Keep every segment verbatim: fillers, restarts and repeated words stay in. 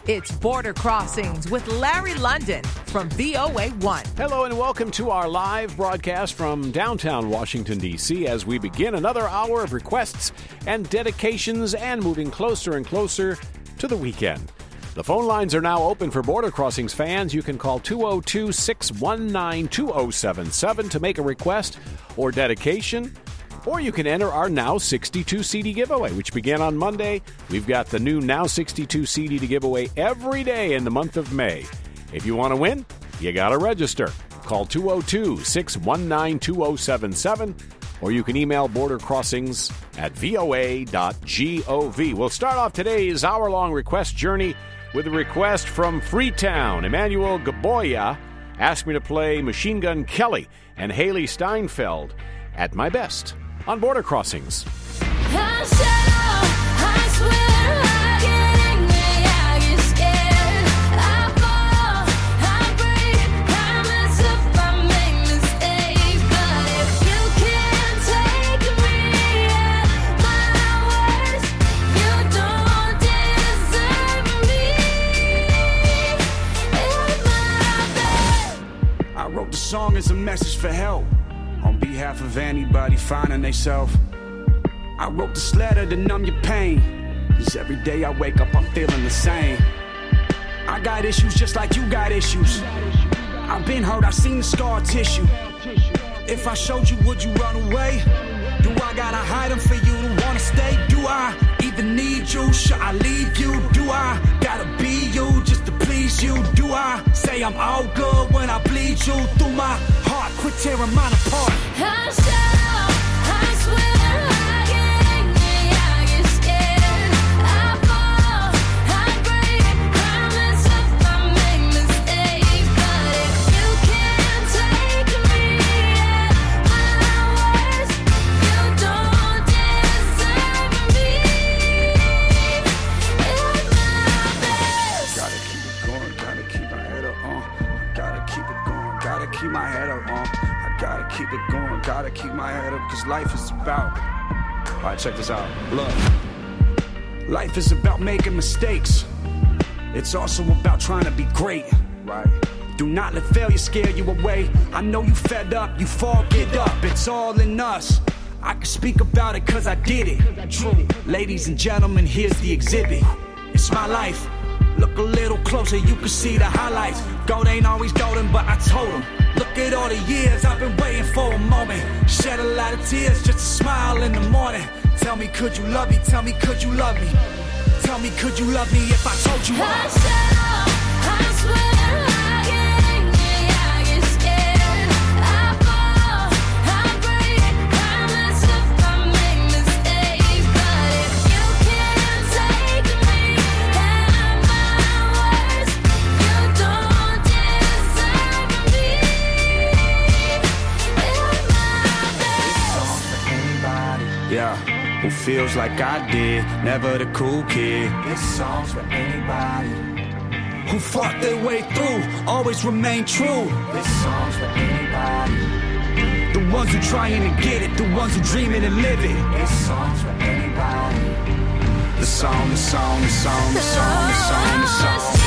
It's Border Crossings with Larry London from V O A one. Hello and welcome to our live broadcast from downtown Washington, D C as we begin another hour of requests and dedications and moving closer and closer to the weekend. The phone lines are now open for Border Crossings fans. You can call two oh two, six one nine, two oh seven seven to make a request or dedication. Or you can enter our Now sixty-two C D giveaway, which began on Monday. We've got the new Now sixty-two C D to give away every day in the month of May. If you want to win, you got to register. Call two oh two, six one nine, two oh seven seven, or you can email Border Crossings at V O A dot gov. We'll start off today's hour-long request journey with a request from Freetown. Emmanuel Gaboya asked me to play Machine Gun Kelly and Haley Steinfeld at My Best on Border Crossings. I show, I swear, I get angry, I get scared, I fall, I break, I mess up, I make mistakes, but if you can't take me at my worst, you don't deserve me at my best. I wrote the song as a message for help. On behalf of anybody finding theyself, I wrote this letter to numb your pain. Cause every day I wake up, I'm feeling the same. I got issues just like you got issues. I've been hurt, I've seen the scar tissue. If I showed you, would you run away? Do I gotta hide them for you to wanna stay? Do I even need you? Should I leave you? Do I gotta be you just to please you? Do I say I'm all good when I bleed you through my heart? Quit tearing mine apart. I show, I swear, I get angry, I get scared, I fall, I break, I mess up, I make mistakes, but if you can't take me at my worst, you don't deserve me at my best. Gotta keep it going, gotta keep my head up, uh. Gotta keep it going, gotta keep my head up, uh. I gotta keep it going, gotta keep my head up, cause life is about. Alright, check this out. Look. Life is about making mistakes. It's also about trying to be great. Right. Do not let failure scare you away. I know you fed up, you fall, get up. It's all in us. I can speak about it cause I did it. True. Ladies and gentlemen, here's the exhibit. It's my life. Look a little closer, you can see the highlights. Gold ain't always golden, but I told them. Look at all the years I've been waiting for a moment. Shed a lot of tears just to smile in the morning. Tell me, could you love me? Tell me, could you love me? Tell me, could you love me if I told you I I... show, I swear, I get angry, I get scared, I fall, I break, I mess up, I make mistakes, but if you can't take me at my worst, you don't deserve me at my best. Anybody, yeah, who feels like I did, never the cool kid. This song's for anybody who fought their way through, always remain true. This song's for anybody, the ones who trying to get it, the ones who dreaming and live it. This song's for anybody. The song, the song, the song, the song, the song, the song.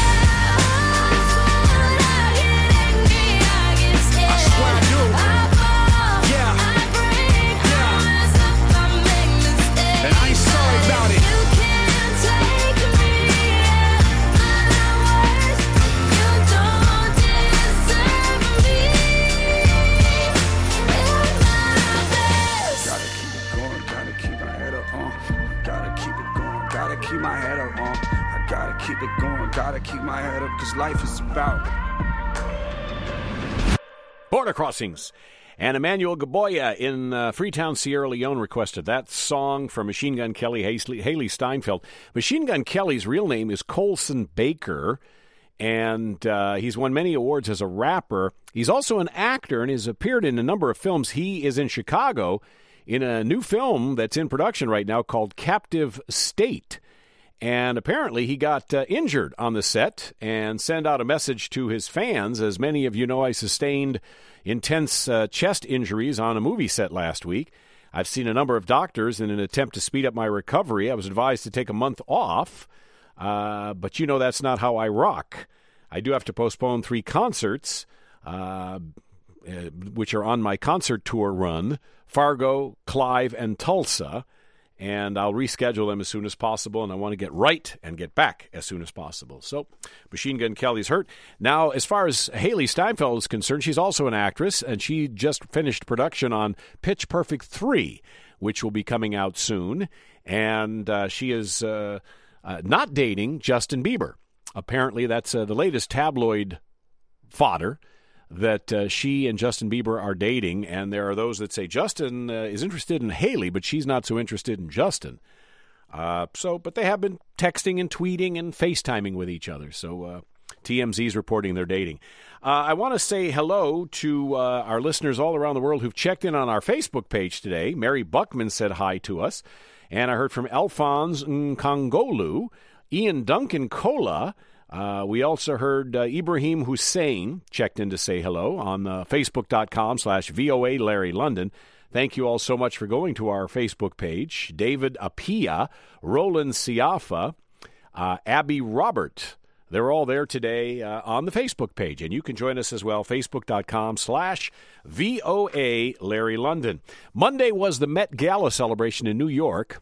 I swear I do. And I ain't sorry about it. You can't take me at my worst. You don't deserve me at my best. Gotta keep it going, gotta keep my head up, uh. Gotta keep it going, gotta keep my head up, uh. I gotta keep it going, gotta keep my head up, cause life is about. Border Crossings. And Emmanuel Gaboya in uh, Freetown, Sierra Leone requested that song from Machine Gun Kelly, Haley Steinfeld. Machine Gun Kelly's real name is Colson Baker, and uh, he's won many awards as a rapper. He's also an actor and has appeared in a number of films. He is in Chicago in a new film that's in production right now called Captive State. And apparently he got uh, injured on the set and sent out a message to his fans. As many of you know, I sustained intense uh, chest injuries on a movie set last week. I've seen a number of doctors in an attempt to speed up my recovery. I was advised to take a month off. Uh, but you know that's not how I rock. I do have to postpone three concerts, uh, which are on my concert tour run, Fargo, Clive, and Tulsa. And I'll reschedule them as soon as possible, and I want to get right and get back as soon as possible. So, Machine Gun Kelly's hurt. Now, as far as Haley Steinfeld is concerned, she's also an actress, and she just finished production on Pitch Perfect three, which will be coming out soon. And uh, she is uh, uh, not dating Justin Bieber. Apparently, that's uh, the latest tabloid fodder, that uh, she and Justin Bieber are dating, and there are those that say Justin uh, is interested in Haley, but she's not so interested in Justin. Uh, so, but they have been texting and tweeting and FaceTiming with each other. So uh, T M Z's reporting they're dating. Uh, I want to say hello to uh, our listeners all around the world who've checked in on our Facebook page today. Mary Buckman said hi to us, and I heard from Alphonse Nkongolu, Ian Duncan Cola. Uh, we also heard uh, Ibrahim Hussein checked in to say hello on uh, Facebook.com slash VOA Larry London. Thank you all so much for going to our Facebook page. David Apia, Roland Siafa, uh, Abby Robert. They're all there today uh, on the Facebook page, and you can join us as well, Facebook.com slash VOA Larry London. Monday was the Met Gala celebration in New York.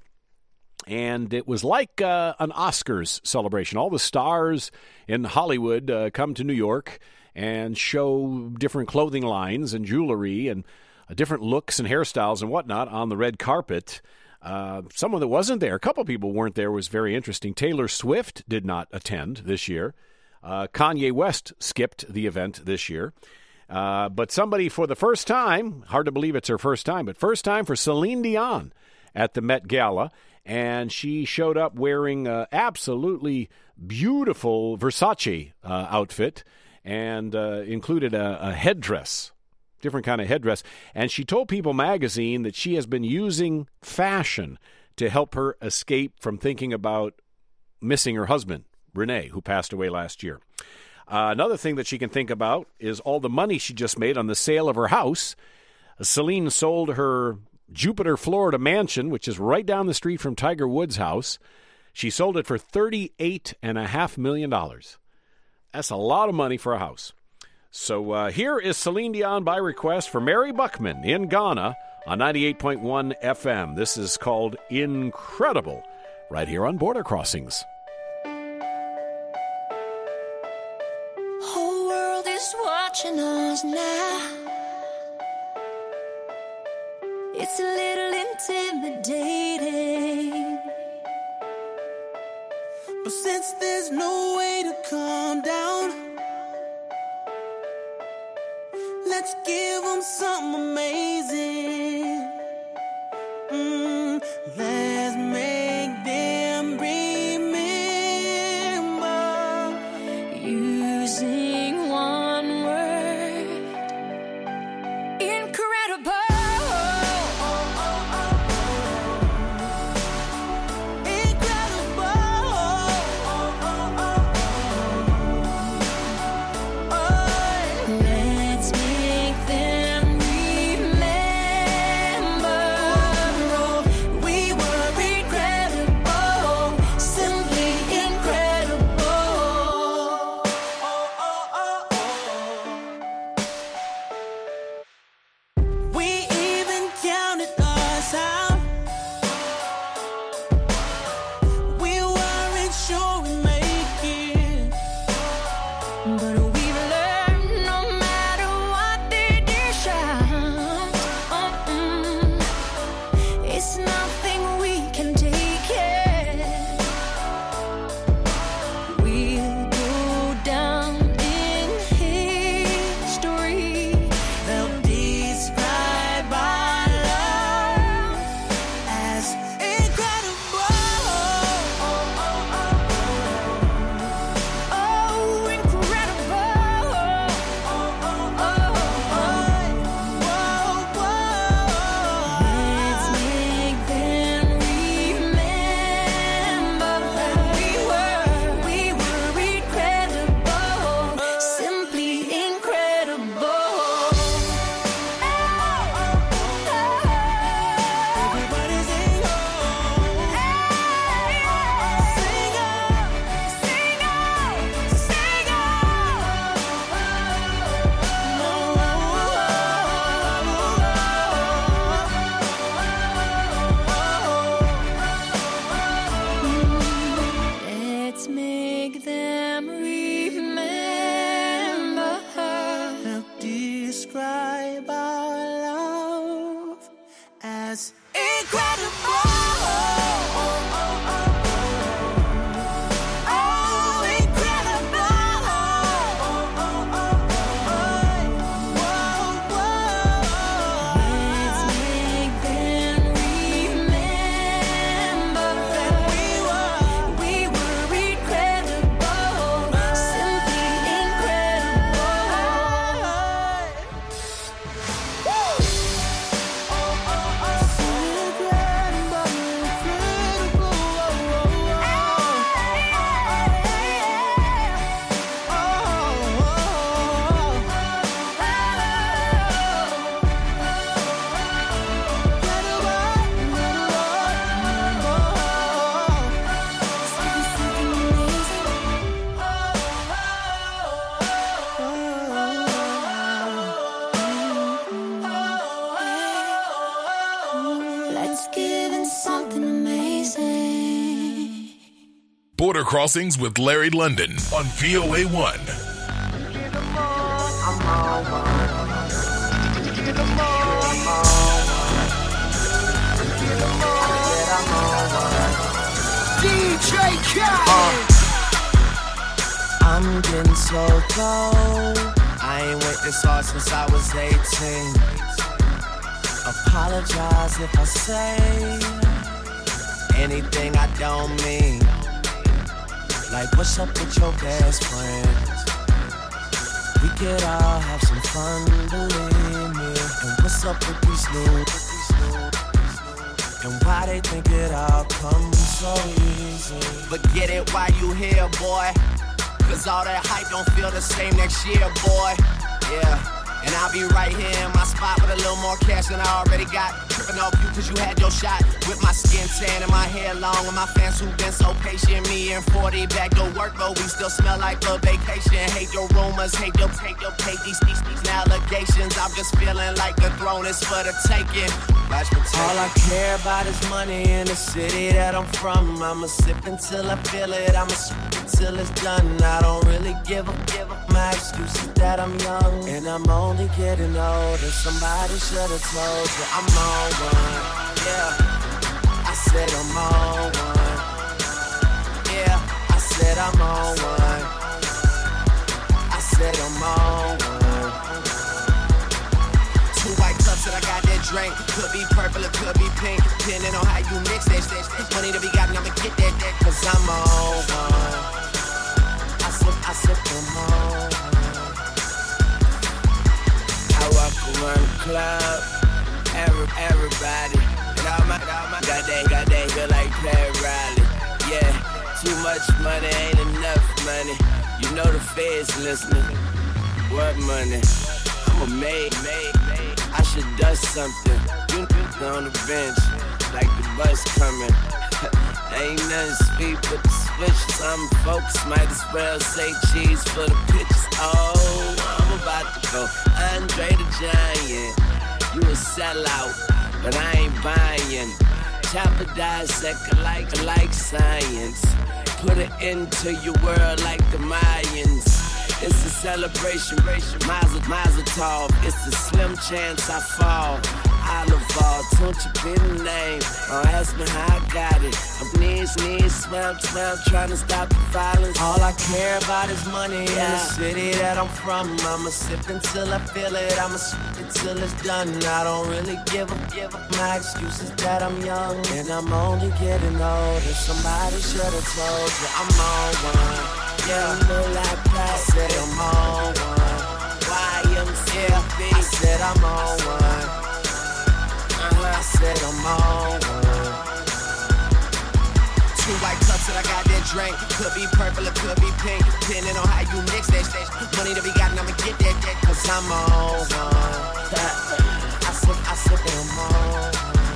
And it was like uh, an Oscars celebration. All the stars in Hollywood uh, come to New York and show different clothing lines and jewelry and uh, different looks and hairstyles and whatnot on the red carpet. Uh, someone that wasn't there, a couple people weren't there, was very interesting. Taylor Swift did not attend this year. Uh, Kanye West skipped the event this year. Uh, but somebody for the first time, hard to believe it's her first time, but first time for Celine Dion at the Met Gala. And she showed up wearing an absolutely beautiful Versace uh, outfit and uh, included a, a headdress, different kind of headdress. And she told People magazine that she has been using fashion to help her escape from thinking about missing her husband, Renee, who passed away last year. Uh, another thing that she can think about is all the money she just made on the sale of her house. Celine sold her Jupiter, Florida mansion, which is right down the street from Tiger Woods' house. She sold it for thirty-eight point five million dollars. That's a lot of money for a house. So uh, here is Celine Dion by request for Mary Buckman in Ghana on ninety-eight point one F M. This is called Incredible, right here on Border Crossings. Whole world is watching us now. It's a little intimidating, but since there's no way to calm down, let's give them something amazing. Mm, let's make them remember. using one word. Incredible. Let's make them remember. Border Crossings with Larry London on V O A one. D J Khaled. I'm getting so cold. I ain't went this hard since I was eighteen. Apologize if I say anything I don't mean. Like, what's up with your best friends? We could all have some fun, believe me. And what's up with these new? And why they think it all comes so easy? But get it while you here, boy. Cause all that hype don't feel the same next year, boy. Yeah. And I'll be right here in my spot with a little more cash than I already got. Tripping off you cause you had your shot. With my skin tan and my hair long. And my fans who've been so patient. Me and forty back to work, but we still smell like a vacation. Hate your rumors, hate your, hate your, hate these, these, these allegations. I'm just feeling like the throne is for the taking. Watch me take all I care about is money in the city that I'm from. I'ma sip until I feel it. I'ma sip until it's done. I don't really give a, give a. My excuse is that I'm young and I'm only getting older. Somebody should have told you I'm on one. Yeah, I said I'm on one. Yeah, I said I'm on one. I said I'm on one. Two white cups that I got that drink. Could be purple or could be pink, depending on how you mix that shit. Money to be gotten, I'ma get that, that, cause I'm on one. I sip, I sip them on. I walk around the club, every, everybody, and all my, all my, got that, got that, feel like Pat Riley. Yeah, too much money ain't enough money. You know the feds listening. What money? I'm a maid, maid, maid. I should do something. You on the bench, like the bus coming. Ain't nothing sweet but the switch. Some folks might as well say cheese for the pictures. Oh, I'm about to go Andre the Giant. You a sellout, but I ain't buying. Chopper dissect like, like science. Put it into your world like the Mayans. It's a celebration, Mazel, Mazel Tov. It's a slim chance I fall. Oliver, don't you be the name. Don't ask me how I got it. I'm knees, knees, swam, swam, trying to stop the violence. All I care about is money yeah. in the city that I'm from. I'ma sip until I feel it. I'ma sip until it's done. I don't really give a give a. My excuse is that I'm young and I'm only getting older. Somebody should have told you I'm on one. Yeah, you know like that. I said I'm on one. Y M C A. I said I'm on one. Uh-huh. I said I'm on one. Two white cups that I got that drink. Could be purple or could be pink, depending on how you mix that shit. Money to be gotten, I'ma get that, that, cause I'm on one. I said, I said I'm on one.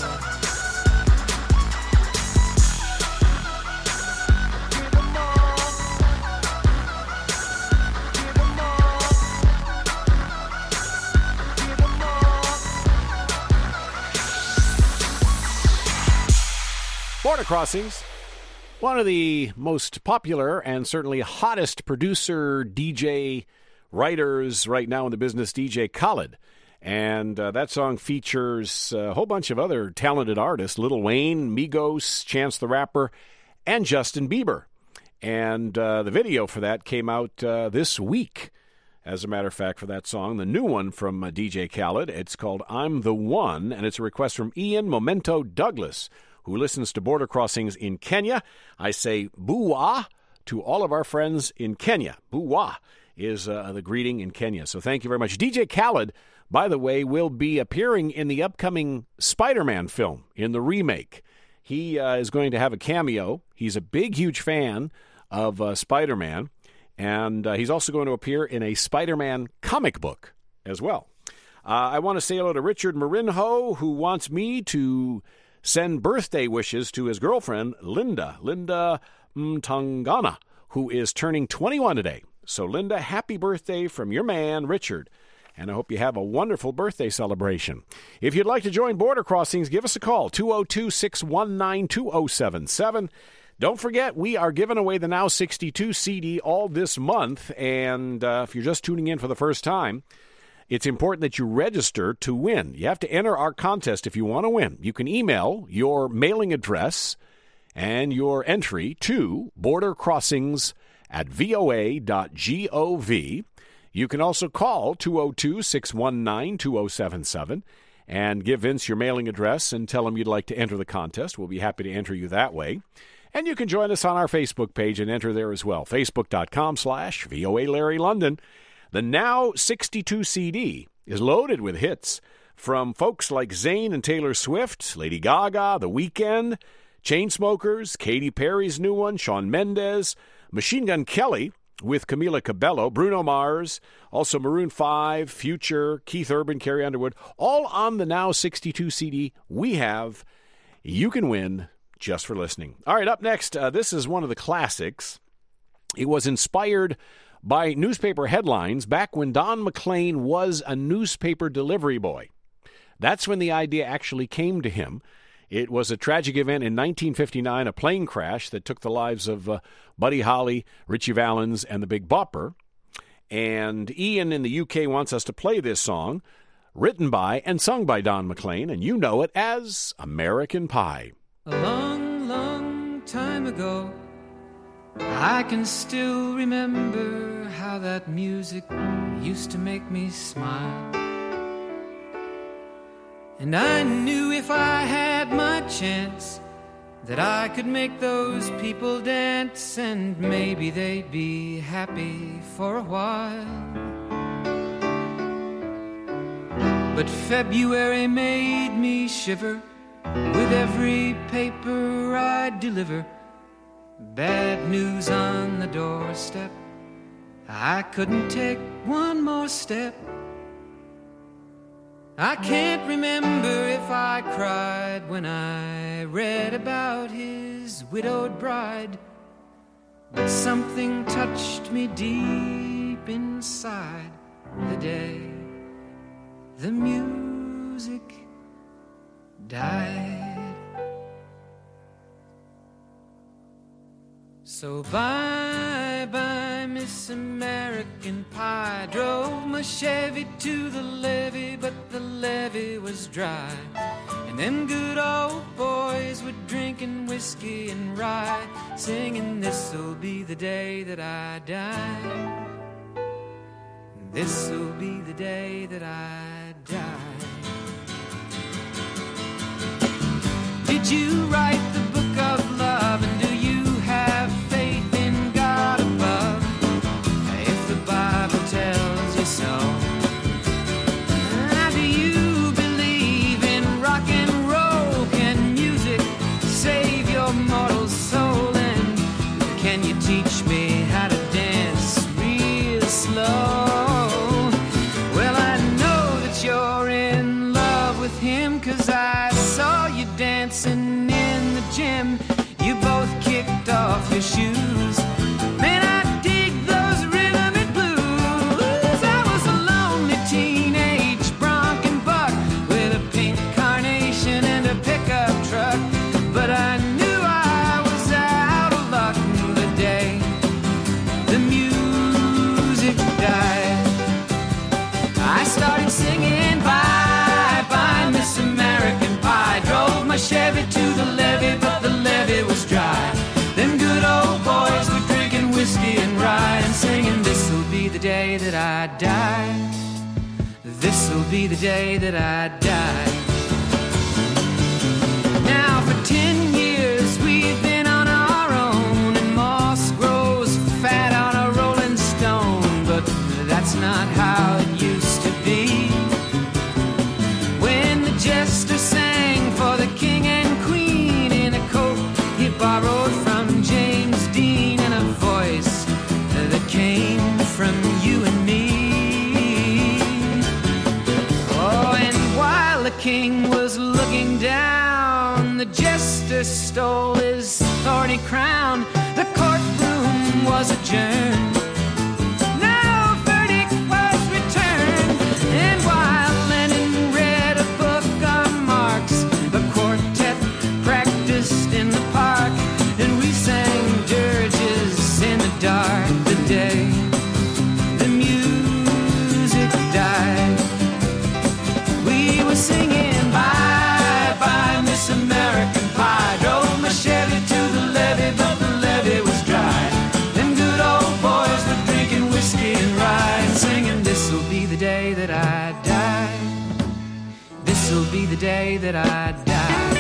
Border Crossings, one of the most popular and certainly hottest producer, D J, writers right now in the business, D J Khaled. And uh, that song features a whole bunch of other talented artists, Lil Wayne, Migos, Chance the Rapper, and Justin Bieber. And uh, the video for that came out uh, this week, as a matter of fact, for that song. The new one from uh, D J Khaled, it's called I'm the One, and it's a request from Ian Momento Douglas, who listens to Border Crossings in Kenya. I say boo-wah to all of our friends in Kenya. Boo-wah is uh, the greeting in Kenya. So thank you very much. D J Khaled, by the way, will be appearing in the upcoming Spider-Man film, in the remake. He uh, is going to have a cameo. He's a big, huge fan of uh, Spider-Man, and uh, he's also going to appear in a Spider-Man comic book as well. Uh, I want to say hello to Richard Marinho, who wants me to send birthday wishes to his girlfriend, Linda, Linda Mtangana, who is turning twenty-one today. So, Linda, happy birthday from your man, Richard. And I hope you have a wonderful birthday celebration. If you'd like to join Border Crossings, give us a call, two oh two, six one nine, two oh seven seven. Don't forget, we are giving away the Now sixty-two C D all this month, and uh, if you're just tuning in for the first time, it's important that you register to win. You have to enter our contest if you want to win. You can email your mailing address and your entry to border crossings at v o a dot gov. You can also call two oh two, six one nine, two oh seven seven and give Vince your mailing address and tell him you'd like to enter the contest. We'll be happy to enter you that way. And you can join us on our Facebook page and enter there as well, facebook.com slash VOA Larry London. The Now sixty-two C D is loaded with hits from folks like Zayn and Taylor Swift, Lady Gaga, The Weeknd, Chainsmokers, Katy Perry's new one, Shawn Mendes, Machine Gun Kelly with Camila Cabello, Bruno Mars, also Maroon five, Future, Keith Urban, Carrie Underwood, all on the Now sixty-two C D we have. You can win just for listening. All right, up next, uh, this is one of the classics. It was inspired by newspaper headlines back when Don McLean was a newspaper delivery boy. That's when the idea actually came to him. It was a tragic event in nineteen fifty-nine, a plane crash that took the lives of uh, Buddy Holly, Ritchie Valens, and the Big Bopper. And Ian in the U K wants us to play this song, written by and sung by Don McLean, and you know it as American Pie. A long, long time ago, I can still remember how that music used to make me smile. And I knew if I had my chance that I could make those people dance, and maybe they'd be happy for a while. But February made me shiver with every paper I deliver. Bad news on the doorstep, I couldn't take one more step. I can't remember if I cried when I read about his widowed bride, but something touched me deep inside the day the music died. So bye-bye, Miss American Pie. Drove my Chevy to the levee, but the levee was dry. And them good old boys were drinking whiskey and rye, singing, this'll be the day that I die. This'll be the day that I die. Did you write the book of love, and do you have faith in God above? If the Bible tells you so. Ah, do you believe in rock and roll? Can music save your mortal soul? And can you teach me how to dance real slow? Well, I know that you're in love with him, 'cause I saw you dancing in the gym. You both kicked off your shoes. Man, I dig those rhythm and blues. I was a lonely teenage bronc and buck with a pink carnation and a pickup truck, but I knew I was out of luck the day the music died. I started singing bye bye Miss American Pie. Drove my Chevy to the levee, but the levee was dry. Them good old boys were drinking whiskey and rye and singing, this'll be the day that I die. This'll be the day that I die. Now for ten years we've been on our own, and moss grows fat on a rolling stone, but that's not how it used to be. When the jester sang for the king and queen in a coat he borrowed from James Dean, and a voice that came from you and me. Oh, and while the king was looking down, the jester stole his thorny crown. The courtroom was adjourned. No verdict was returned. And while Lenin read a book on Marx, the quartet practiced in the park, and we sang that I die.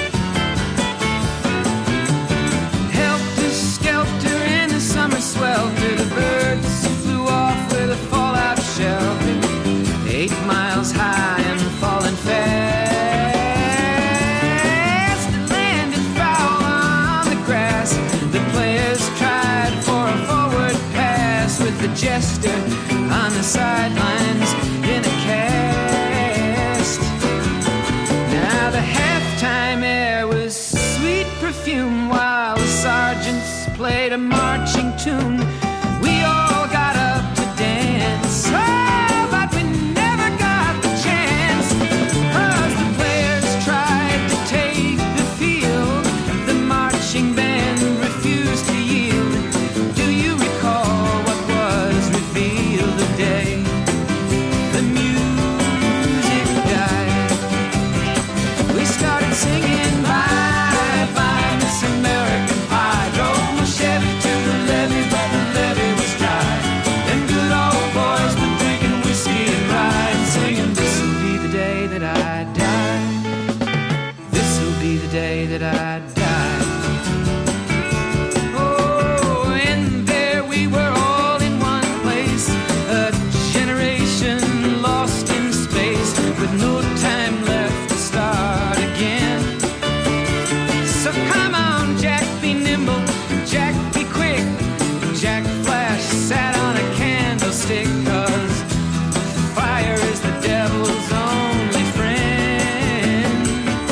Helter-skelter in the summer swelter, the birds flew off with a fallout shelter, eight miles high and falling fast. It landed foul on the grass. The players tried for a forward pass with the jester on the sidelines in a cast. Now the halftime air was sweet perfume while the sergeants played a marching tune. We all got up to dance, oh, but we never got the chance, 'cause the players tried to take the field. The marching band refused to yield. Do you recall what was revealed the day the music died? We started singing bye bye Miss American Pie. Drove my Chevy to the levee, but the levee was dry. Them good old boys were drinking whiskey and rye and singing, this'll be the day that I die. This'll be the day that I die. Oh, and there we were all in one place, a generation lost in space with no time left to start again. So come on, Jack, be nimble, Jack, be quick. Jack Flash sat on a candlestick, 'cause fire is the devil's only friend.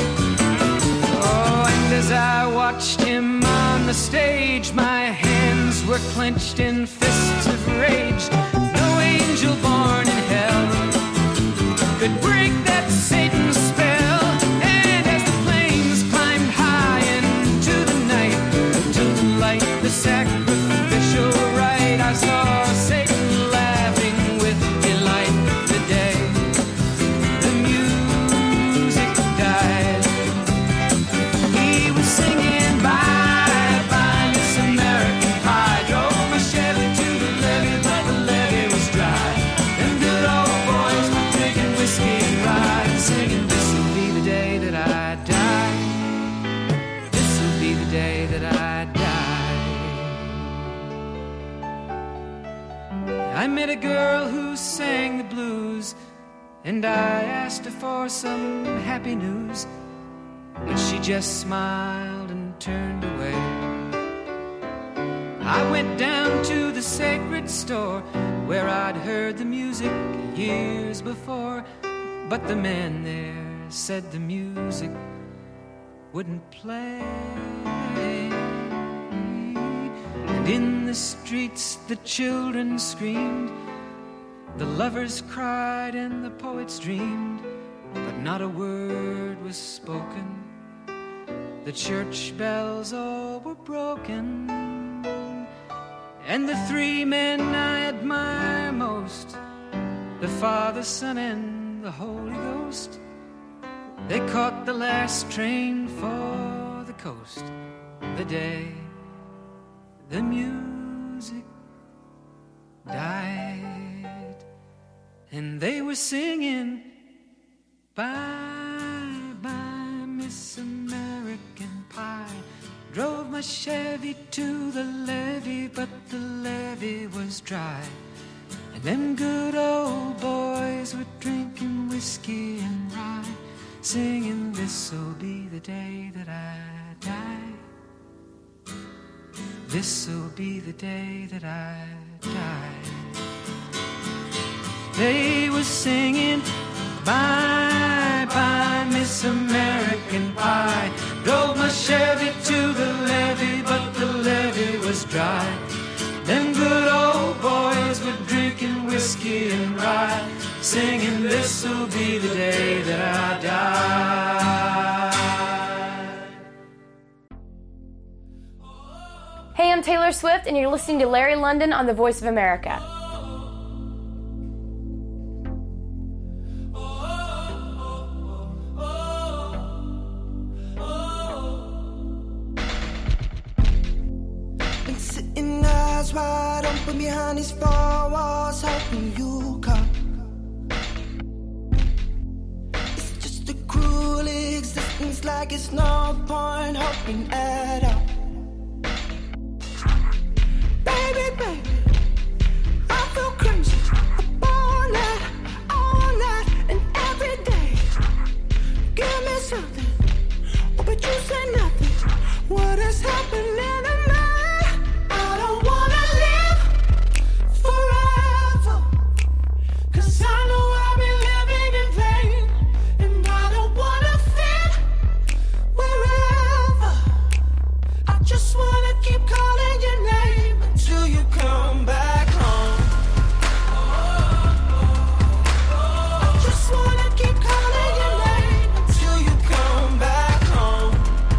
Oh, and as I watched him on the stage, my hands were clenched in fists of rage. No angel born in hell could break that Satan spell. And as the flames climbed high into the night to light the sacrificial rite, I saw Satan laughing with delight the day the music died. He was singing bye bye Miss American Pie. Drove my Chevy to the levee, but the levee was dry. Them good old boys were drinking whiskey and rye and singing, this'll be the day that I die. This'll be the day that I die. I met a girl who sang the blues, and I asked her for some happy news, but she just smiled and turned away. I went down to the sacred store where I'd heard the music years before, but the man there said the music wouldn't play. And in the streets the children screamed, the lovers cried and the poets dreamed, but not a word was spoken. The church bells all were broken, and the three men I admire most, the Father, Son, and the Holy Ghost, they caught the last train for the coast the day the music died. And they were singing bye bye Miss American Pie. Drove my Chevy to the levee, but the levee was dry. And them good old boys were drinking whiskey and rye, singing, this'll be the day that I die. This'll be the day that I die. They were singing bye bye Miss American Pie. Drove my Chevy to the levee, but the levee was dry. Them good old boys were drinking whiskey and rye, singing, this'll be the day that I die. Hey, I'm Taylor Swift, and you're listening to Larry London on the Voice of America. Been sitting eyes wide open behind these four walls, hoping you come. It's just a cruel existence. feels like it's no point hoping at all. Baby, baby, I feel crazy all night, all night, and every day. Give me something, oh, but you say nothing. What is happening to me? I don't wanna live forever, 'cause I know I've been living in vain, and I don't wanna fit wherever. I just wanna keep calling your name until you come back home. I just wanna keep calling your name until you come back home.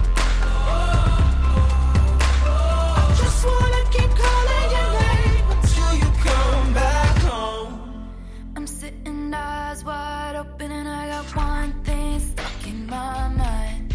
I just wanna keep calling your name until you come back home. I'm sitting eyes wide open and I got one thing stuck in my mind.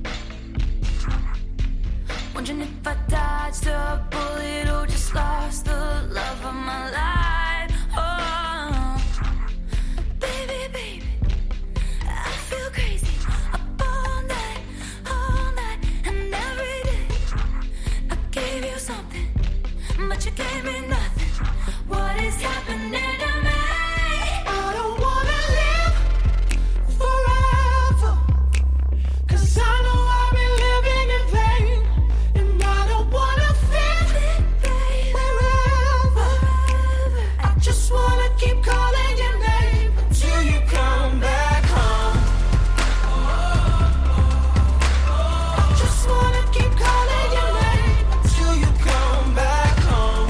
Wondering if I dodged a bullet or just lost the love of my life. Oh, baby, baby, I feel crazy up all night, all night, and every day. I gave you something, but you gave me nothing. What is happening to me? I don't wanna live forever, 'cause I know I've been living in vain, and I don't wanna fit wherever. I just wanna keep calling your name until you come back home. I just wanna keep calling your name until you come back home.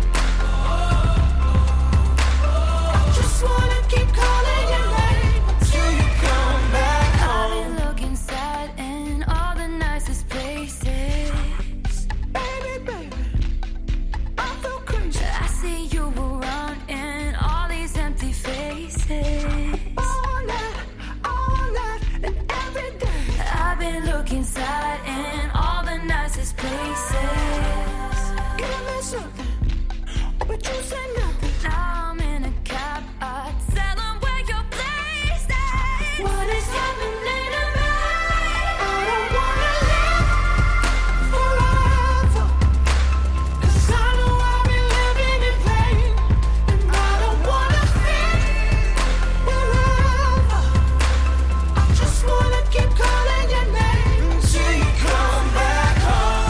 I just wanna keep calling your name until you come back I've home. been looking sad in all the nicest places. Baby, baby, I feel crazy I see you around in all these empty faces. all night, all night, and every day. I've been looking sad in all the nicest places. Give me something, oh, but you say nothing. Now I'm in a cab, I tell them where your place is. What is happening to me? I don't wanna live forever, 'cause I know I've been living in vain, and I don't wanna fit wherever. I just wanna keep calling your name until you come back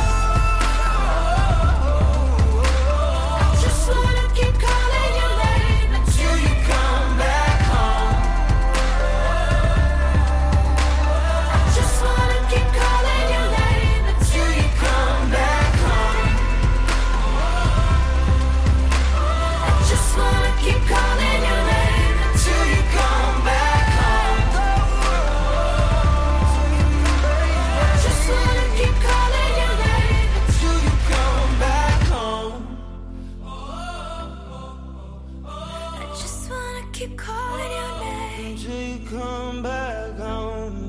home. I just wanna keep calling your name until you come back home. I just wanna keep calling your name until you come back home. I just wanna keep calling your name until you come back home. I just wanna keep calling your name until you come back home. I just wanna keep calling your name. Until you come back home.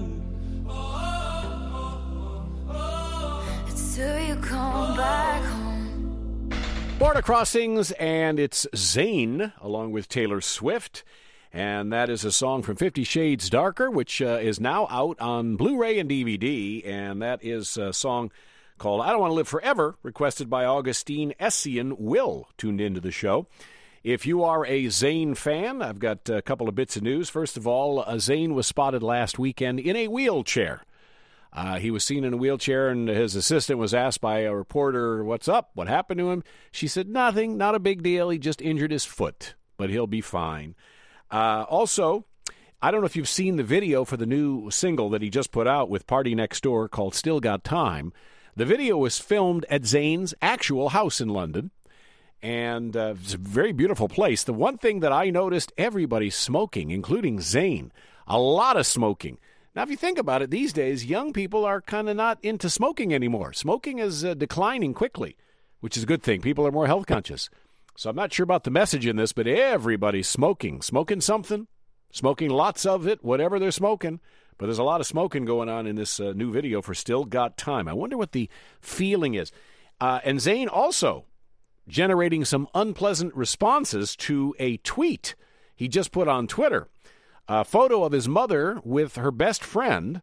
Till you come back home. Border Crossings, and it's Zayn along with Taylor Swift. And that is a song from Fifty Shades Darker, which uh, is now out on Blu-ray and D V D. And that is a song called I Don't Want to Live Forever, requested by Augustine Essien Will, tuned into the show. If you are a Zayn fan, I've got a couple of bits of news. First of all, uh, Zayn was spotted last weekend in a wheelchair. Uh, he was seen in a wheelchair, and his assistant was asked by a reporter, what's up? What happened to him? She said, nothing, not a big deal. He just injured his foot, but he'll be fine. Uh, also, I don't know if you've seen the video for the new single that he just put out with Party Next Door called Still Got Time. The video was filmed at Zayn's actual house in London, and uh, it's a very beautiful place. The one thing that I noticed, everybody's smoking, including Zayn. A lot of smoking. Now, if you think about it, these days, young people are kind of not into smoking anymore. Smoking is uh, declining quickly, which is a good thing. People are more health conscious. So I'm not sure about the message in this, but everybody's smoking. Smoking something, smoking lots of it, whatever they're smoking. But there's a lot of smoking going on in this uh, new video for Still Got Time. I wonder what the feeling is. Uh, and Zayn also generating some unpleasant responses to a tweet he just put on Twitter. A photo of his mother with her best friend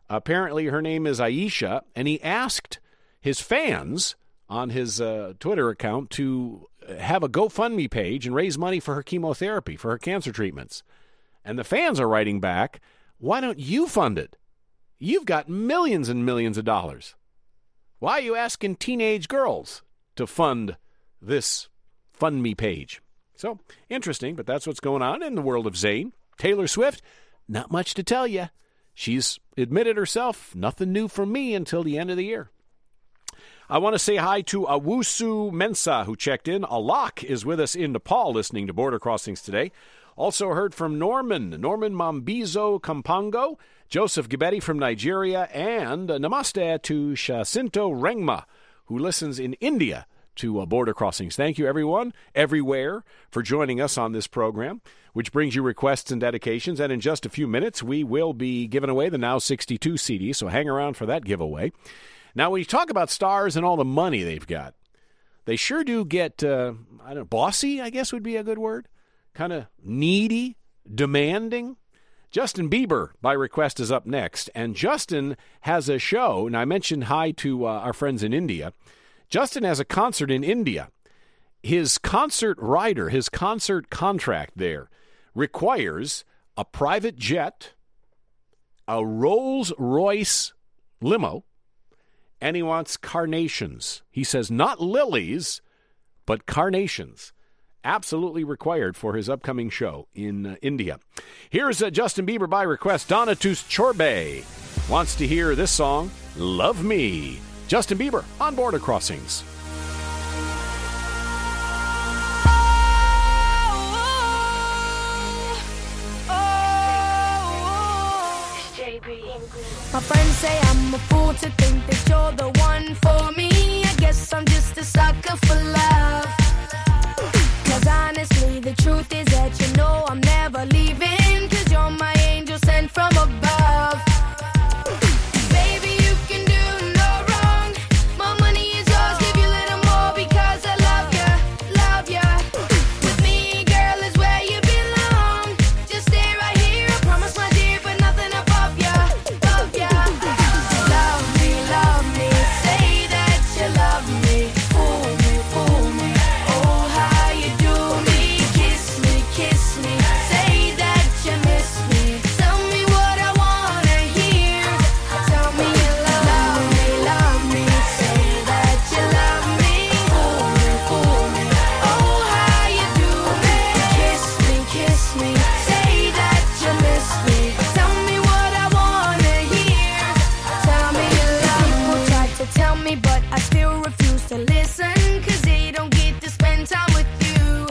Apparently, her name is Aisha, and he asked his fans on his uh, Twitter account to have a GoFundMe page and raise money for her chemotherapy, for her cancer treatments. And the fans are writing back, why don't you fund it? You've got millions and millions of dollars. Why are you asking teenage girls to fund this FundMe page? So, interesting, but that's what's going on in the world of Zayn. Taylor Swift, not much to tell you. She's admitted herself, nothing new from me until the end of the year. I want to say hi to Awusu Mensa, who checked in. Alak is with us in Nepal listening to Border Crossings today. Also heard from Norman, Norman Mambizo Kampango, Joseph Gibetti from Nigeria, and uh, namaste to Jacinto Rengma, who listens in India to uh, Border Crossings. Thank you, everyone, everywhere, for joining us on this program, which brings you requests and dedications. And in just a few minutes, we will be giving away the Now sixty-two C D, so hang around for that giveaway. Now, when you talk about stars and all the money they've got, they sure do get, uh, I don't know, bossy, I guess would be a good word. Kind of needy, demanding. Justin Bieber, by request, is up next. And Justin has a show, and I mentioned hi to uh, our friends in India. Justin has a concert in India. His concert rider, his concert contract there, requires a private jet, a Rolls-Royce limo, and he wants carnations. He says not lilies, but carnations. Absolutely required for his upcoming show in uh, India. Here's uh, Justin Bieber by request. Donatus Chorbe wants to hear this song, Love Me. Justin Bieber on Border Crossings. My friends say I'm a fool to think that you're the one for me. I guess I'm just a sucker for love. Cause honestly, the truth is that you know I'm never leaving. Cause you're my angel sent from above. Baby, you can do no wrong. My money is yours, give you a little more because I love ya, love ya. With me, girl, is where you belong. Just stay right here, I promise, my dear, but nothing above ya. Love me, love me, say that you love me. Fool me, fool me, oh how you do me. Kiss me, kiss me, say that you miss me. Tell me what I wanna hear. Tell me you love me, love me, say that you love me. Fool me, fool me, oh how you do me. Kiss me, kiss me, say that you miss me. Tell me what I wanna hear. Tell me you love me. People try to tell me, but I still refuse to listen. Cause they don't get to spend time with you.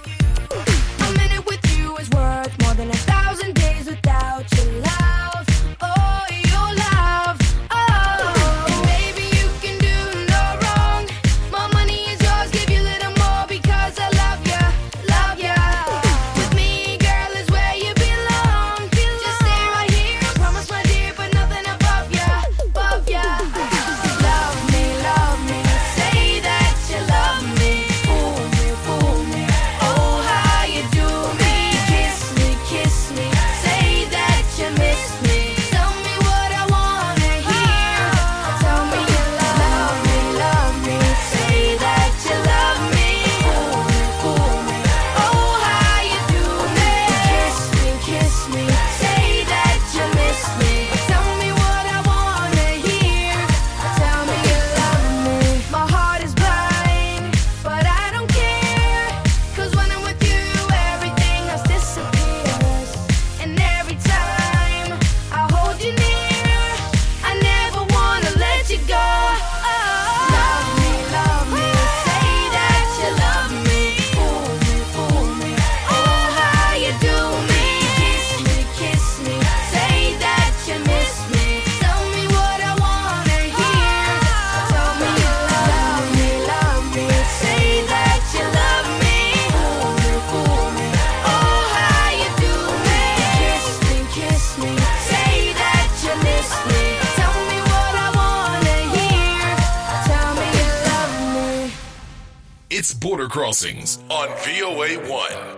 A minute with you is worth more than a thousand days without your love. Oh, your love. Oh, baby, you can do no wrong. My money is yours, give you a little more because I love ya, love ya. With me, girl, is where you belong. Just stay right here, I promise, my dear, but nothing above ya, above ya. Love me, love me, say that you love me. Fool me, fool me, oh how you do me. Kiss me, kiss me, say that you miss me. Tell me what I wanna hear. Tell me you love me, love me, say that you love me. Fool me, fool me, oh how you do me. Kiss me, kiss me, say that you miss me. Tell me what I wanna hear. Tell me you love me. My heart is blind, but I don't care. Cause when I'm with you, everything else disappears. And every time I hold you near, I never wanna let you go. Love me, love me, say that you love me. Fool me, fool me, oh how you do me. Kiss me, kiss me, say that you miss me. Tell me what I wanna hear. Tell me you love me, love me, say that you love me. Fool me, fool me, oh how you do me. Kiss me, kiss me, say that you miss me. Tell me what I wanna hear. Tell me you love me. It's Border Crossings on V O A one.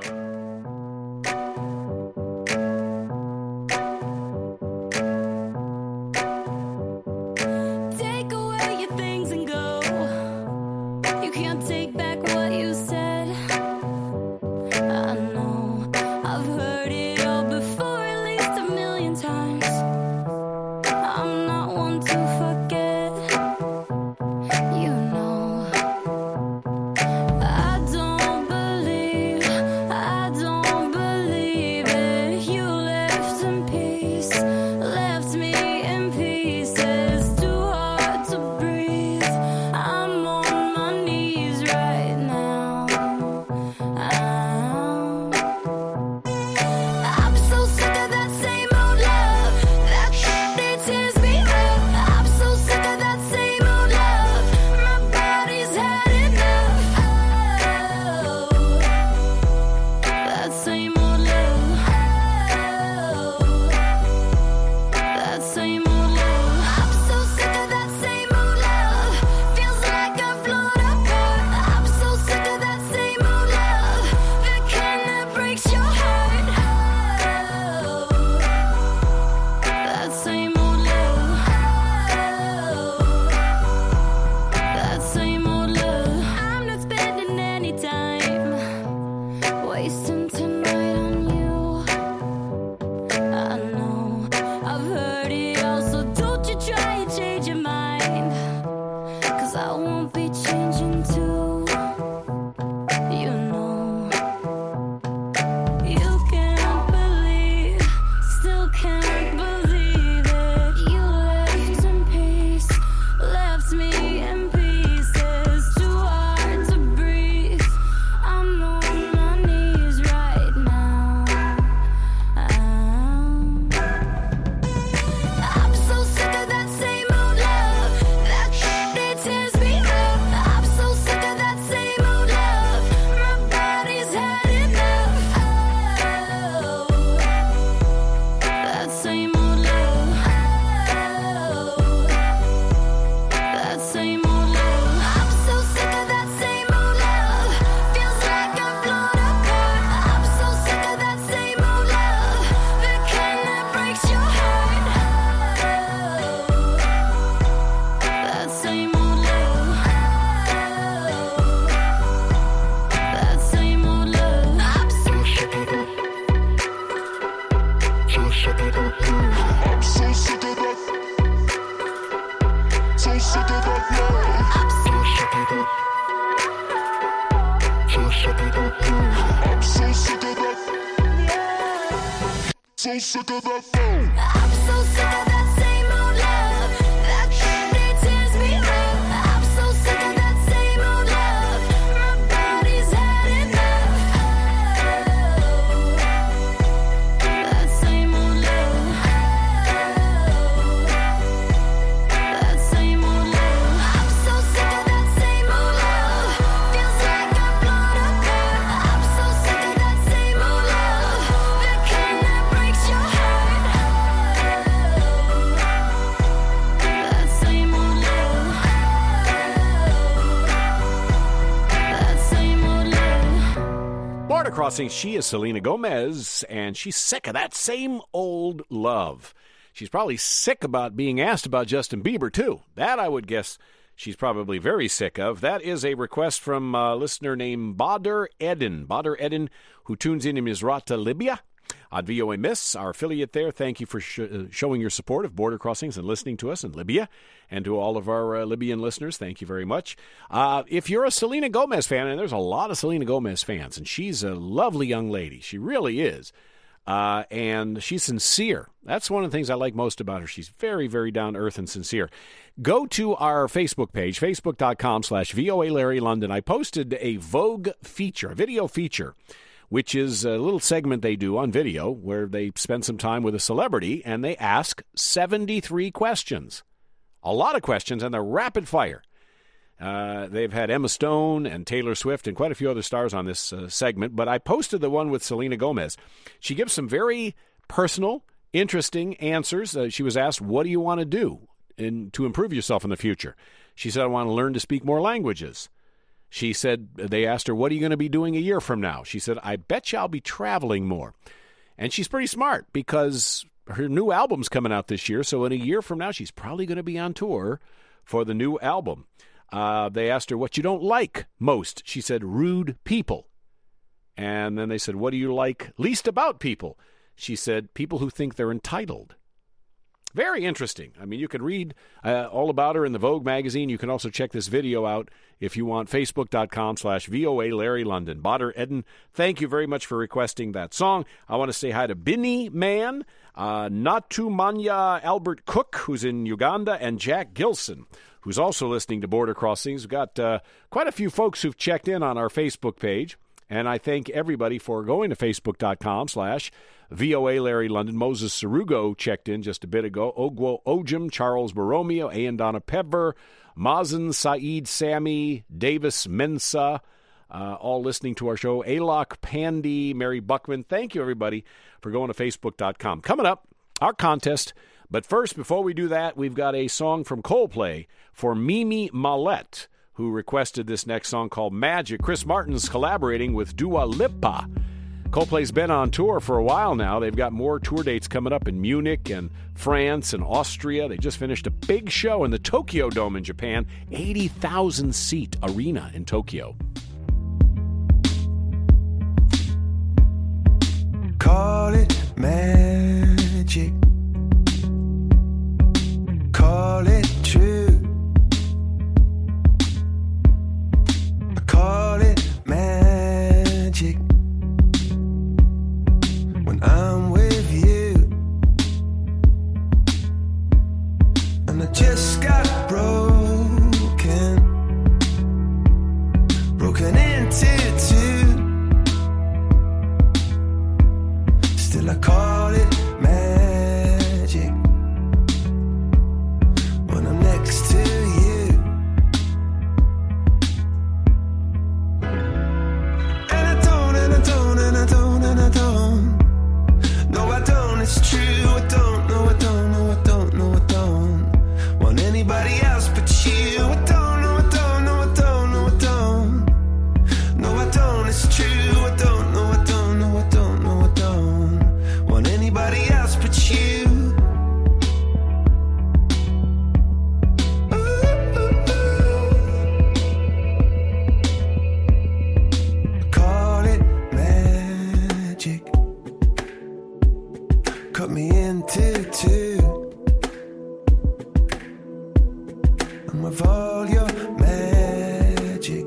so sick of that phone. I'm so sick of that same old love. That candy tears me up. I'm so sick of that same old love. My body's had enough. Oh, that same old love. Oh, that same old love. I'm so sick of that same old love. Feels like I'm blown apart. I'm so sick of that same old love. The kind that breaks your heart. That same old love. That same old love. Border Crossing, she is Selena Gomez, and she's sick of that same old love. She's probably sick about being asked about Justin Bieber, too. That, I would guess, she's probably very sick of. That is a request from a listener named Badr Eden. Badr Eden, who tunes in in Misrata, Libya. On V O A Miss, our affiliate there, thank you for sh- uh, showing your support of Border Crossings and listening to us in Libya. And to all of our uh, Libyan listeners, thank you very much. Uh, if you're a Selena Gomez fan, and there's a lot of Selena Gomez fans, and she's a lovely young lady. She really is. Uh, and she's sincere. That's one of the things I like most about her. She's very, very down-to-earth and sincere. Go to our Facebook page, facebook.com slash VOA Larry London. I posted a Vogue feature, a video feature, which is a little segment they do on video where they spend some time with a celebrity and they ask seventy-three questions. A lot of questions, and they're rapid fire. Uh, they've had Emma Stone and Taylor Swift and quite a few other stars on this uh, segment, but I posted the one with Selena Gomez. She gives some very personal, interesting answers. Uh, she was asked, what do you want to do in, to improve yourself in the future? She said, I want to learn to speak more languages. She said, they asked her, what are you going to be doing a year from now? She said, I bet you I'll be traveling more. And she's pretty smart because her new album's coming out this year, so in a year from now, she's probably going to be on tour for the new album. Uh, they asked her what you don't like most. She said, rude people. And then they said, what do you like least about people? She said, people who think they're entitled. Very interesting. I mean, you can read uh, all about her in the Vogue magazine. You can also check this video out if you want, facebook.com slash VOA Larry London. Badr Eden, thank you very much for requesting that song. I want to say hi to Binny Man, uh, Natumanya Albert Cook, who's in Uganda, and Jack Gilson, who's also listening to Border Crossings. We've got uh, quite a few folks who've checked in on our Facebook page, and I thank everybody for going to facebook.com slash VOA Larry London. Moses Sarugo checked in just a bit ago. Ogwo Ojim, Charles Borromeo, Ayandana Pebber, Mazen Saeed Sammy, Davis Mensa, uh, all listening to our show. Alok Pandy, Mary Buckman. Thank you, everybody, for going to facebook dot com. Coming up, our contest. But first, before we do that, we've got a song from Coldplay for Mimi Mallette, who requested this next song called Magic. Chris Martin's collaborating with Dua Lipa. Coldplay's been on tour for a while now. They've got more tour dates coming up in Munich and France and Austria. They just finished a big show in the Tokyo Dome in Japan, eighty thousand seat arena in Tokyo. Call it magic. Call it true. I call it magic. When I'm with you, and I just got broken, broken into two. Still I call it magic when I'm next to you. And I don't, and I don't, and I don't, and I don't. No, I don't, it's true, I don't, no, I don't, no, I don't, no, I don't want anybody else but you. I don't, no, I don't, no, I don't, no, I don't. No, I don't, it's true, I don't, no, I don't, no, I don't, no, I don't want anybody else but you. Call it magic. Cut me into two. And with all your magic,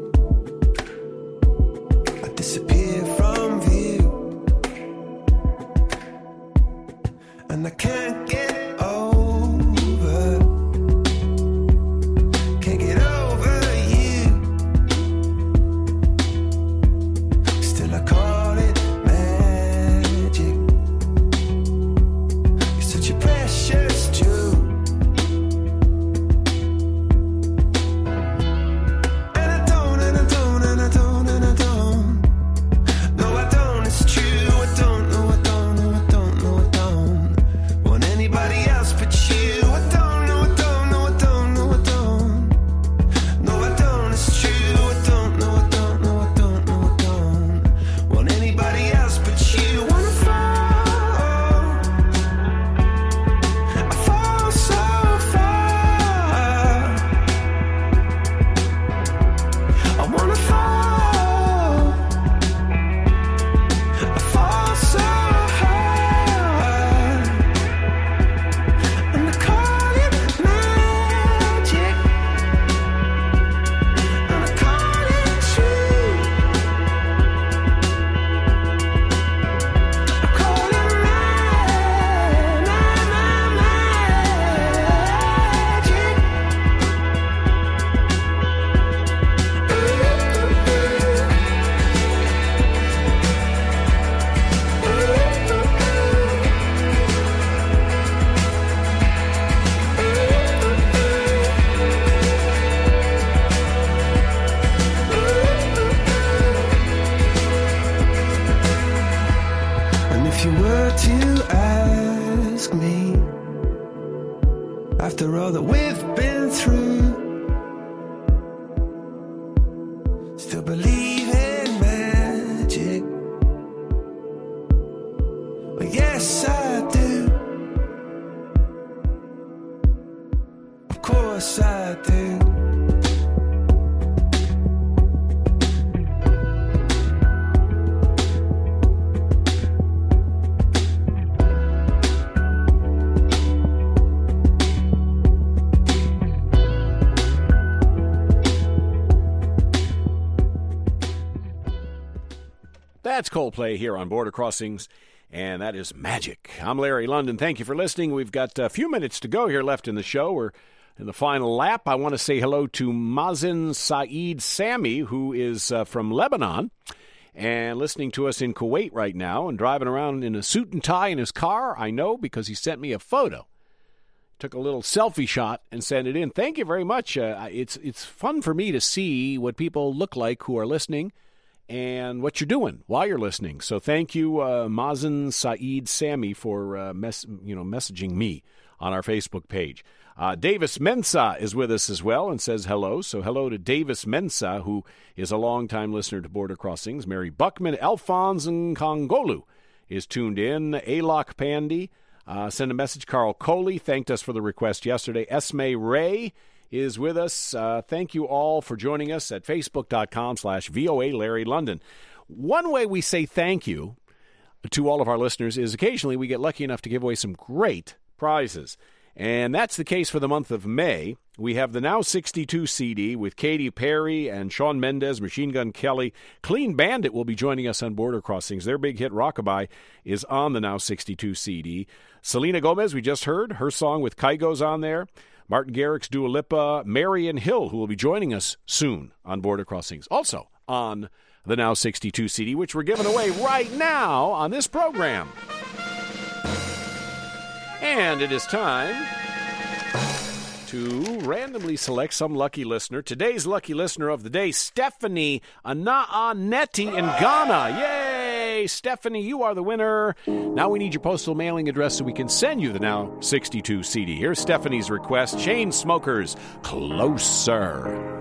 I disappear from view. That's Coldplay here on Border Crossings, and that is Magic. I'm Larry London. Thank you for listening. We've got a few minutes to go here left in the show. We're in the final lap. I want to say hello to Mazen Saeed Sami, who is uh, from Lebanon and listening to us in Kuwait right now and driving around in a suit and tie in his car. I know because he sent me a photo. Took a little selfie shot and sent it in. Thank you very much. Uh, it's it's fun for me to see what people look like who are listening and what you're doing while you're listening. So thank you, uh, Mazen Saeed Sami, for uh, mess, you know messaging me on our Facebook page. Uh, Davis Mensa is with us as well and says hello. So hello to Davis Mensa, who is a longtime listener to Border Crossings. Mary Buckman, Alphonse Nkongolu is tuned in. Alok Pandy. Uh, send a message. Carl Coley thanked us for the request yesterday. Esme Ray is with us. Uh, thank you all for joining us at facebook.com slash VOA Larry London. One way we say thank you to all of our listeners is occasionally we get lucky enough to give away some great prizes. And that's the case for the month of May. We have the Now sixty-two C D with Katy Perry and Shawn Mendes, Machine Gun Kelly. Clean Bandit will be joining us on Border Crossings. Their big hit, Rockabye, is on the Now sixty-two C D. Selena Gomez, we just heard. Her song with Kygo's on there. Martin Garrix's Dua Lipa. Marion Hill, who will be joining us soon on Border Crossings. Also on the Now sixty-two C D, which we're giving away right now on this program. And it is time to randomly select some lucky listener. Today's lucky listener of the day, Stephanie Anaa-Neti in Ghana. Yay! Stephanie, you are the winner. Now we need your postal mailing address so we can send you the Now sixty-two C D. Here's Stephanie's request. Chainsmokers, Closer.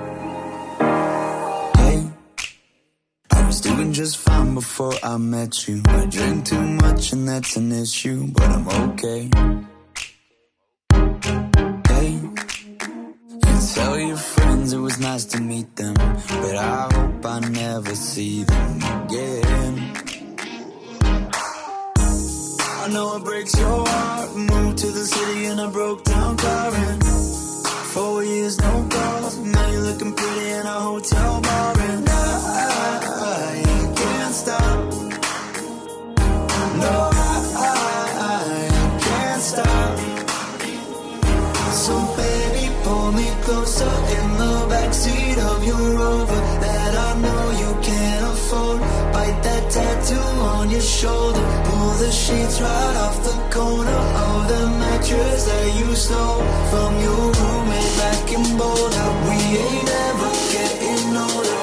I was doing just fine before I met you. I drink too much and that's an issue, but I'm okay. Hey, you tell your friends it was nice to meet them, but I hope I never see them again. I know it breaks your heart. Moved to the city in a broke down car and four years no calls. Now you're looking pretty in a hotel bar and I, I can't stop. No, I, I, I can't stop. So baby, pull me closer in the backseat of your Rover that I know you can't afford. Bite that tattoo on your shoulder. Pull the sheets right off the corner of the mattress that you stole from your roommate back in Boulder. We ain't ever getting older.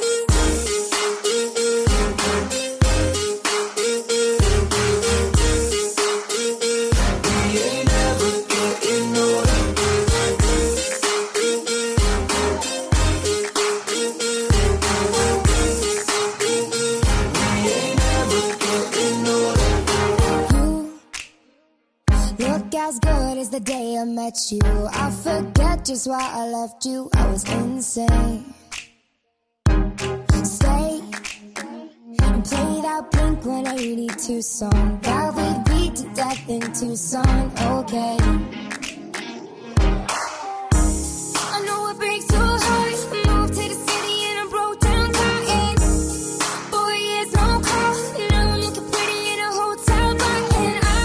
As good as the day I met you, I forget just why I left you. I was insane. Stay and play that Blink one eighty-two song that we beat to death in Tucson. Okay. I know it breaks your heart. Moved to the city and I broke down crying. Four years no call. Now I'm looking pretty in a hotel bar and I.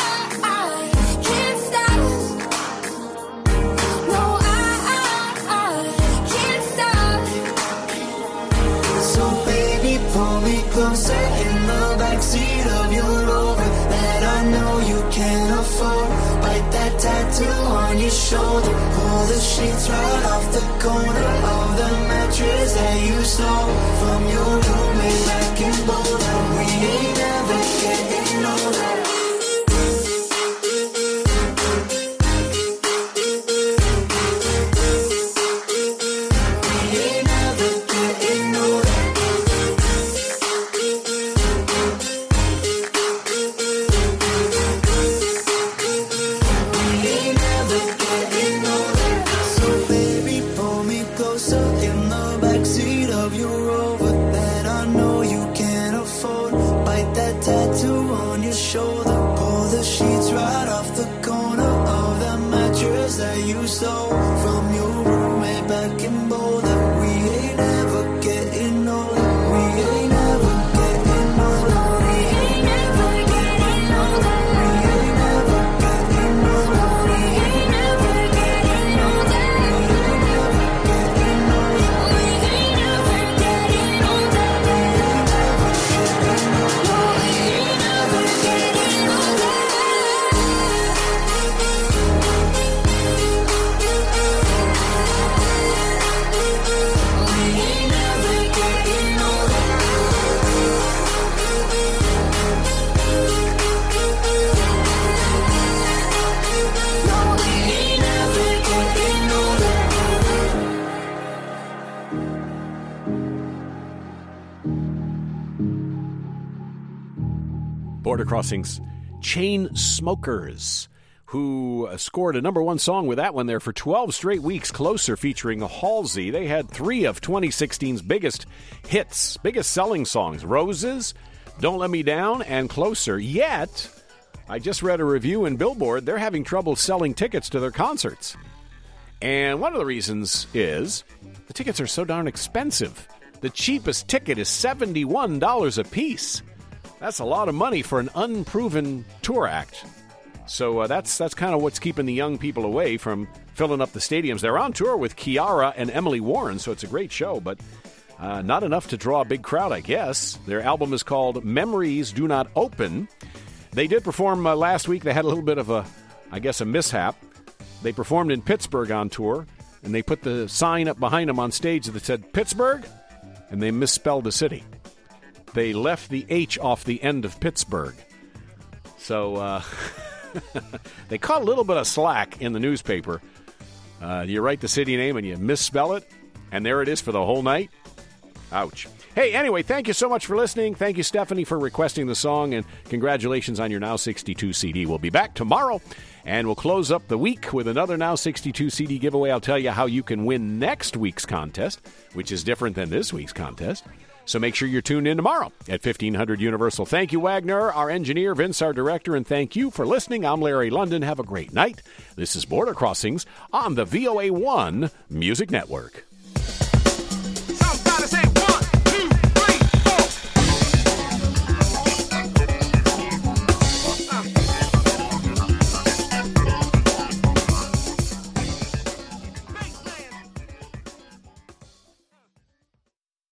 Closer in the backseat of your Rover that I know you can't afford. Bite that tattoo on your shoulder. Pull the sheets right off the corner of the mattress that you stole from your roommate back in Boulder. We ain't ever getting older. You stole from your roommate back in Boulder. We ain't ever getting older. We ain't ever getting Border Crossings, Chain Smokers, who scored a number one song with that one there for twelve straight weeks. Closer, featuring Halsey. They had three of twenty sixteen's biggest hits, biggest selling songs. Roses, Don't Let Me Down, and Closer. Yet, I just read a review in Billboard. They're having trouble selling tickets to their concerts. And one of the reasons is the tickets are so darn expensive. The cheapest ticket is seventy-one dollars a piece. That's a lot of money for an unproven tour act. So uh, that's that's kind of what's keeping the young people away from filling up the stadiums. They're on tour with Kiara and Emily Warren, so it's a great show, but uh, not enough to draw a big crowd, I guess. Their album is called Memories Do Not Open. They did perform uh, last week. They had a little bit of a, I guess, a mishap. They performed in Pittsburgh on tour, and they put the sign up behind them on stage that said Pittsburgh, and they misspelled the city. They left the H off the end of Pittsburgh. So, uh... they caught a little bit of slack in the newspaper. Uh, you write the city name and you misspell it, and there it is for the whole night. Ouch. Hey, anyway, thank you so much for listening. Thank you, Stephanie, for requesting the song, and congratulations on your Now sixty-two C D. We'll be back tomorrow, and we'll close up the week with another Now sixty-two C D giveaway. I'll tell you how you can win next week's contest, which is different than this week's contest. So make sure you're tuned in tomorrow at fifteen hundred Universal. Thank you, Wagner, our engineer, Vince, our director, and thank you for listening. I'm Larry London. Have a great night. This is Border Crossings on the V O A one Music Network.